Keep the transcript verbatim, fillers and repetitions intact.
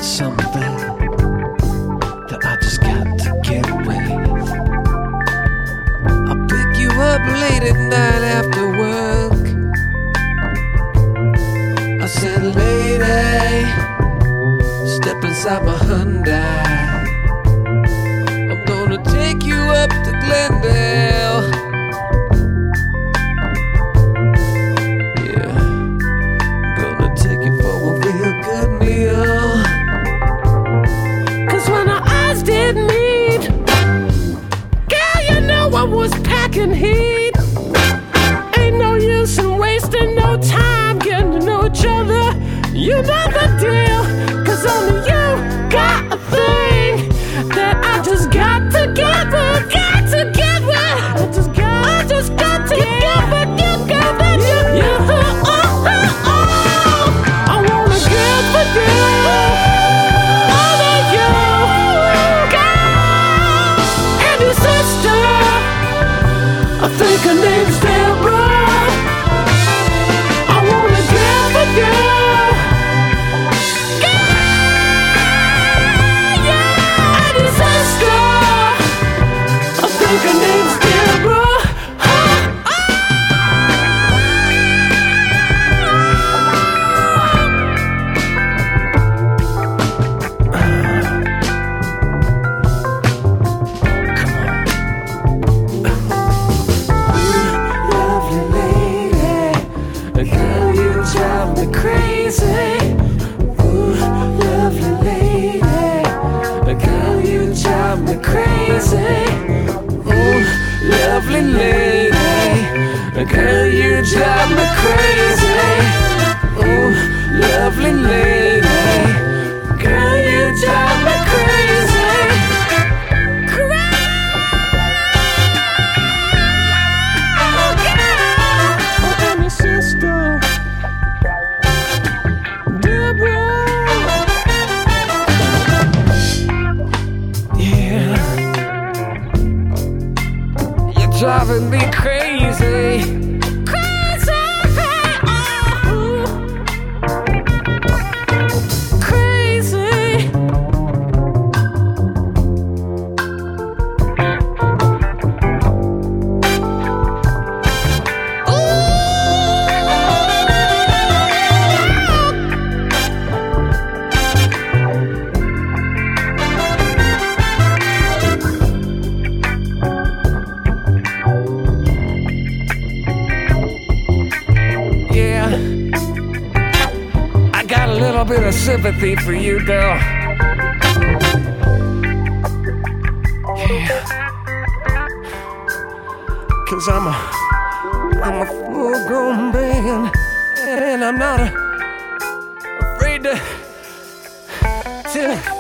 something that I just got to get with. I'll pick you up late at night after work. I said, lady, step inside my Hyundai. I'm gonna take you up to Glendale. Yeah, gonna take you for a real good meal. Cause when our eyes did meet, girl, you know I was packing heat. Ain't no use in wasting no time getting to know each other. You know the deal, cause only you got a thing that I just got to get with, got to get with. I just got, I just got to get with you, girl, that you, you, oh, oh, oh. I wanna get with you, all of you, girl, and your sister. I think her name's Deborah. I wanna get with you. Her name's Deborah. Lovely lady, girl, you drive me crazy. Ooh, lovely lady, girl, you drive me crazy. Lovely lady, girl, you drive me crazy. Ooh, lovely lady, girl, you drive me crazy. Crazy, girl. And your sister, Deborah. Yeah. Driving me crazy, crazy, oh, crazy. A little bit of sympathy for you, girl. Yeah. Cause I'm a, I'm a full-grown man, and I'm not a, afraid to, to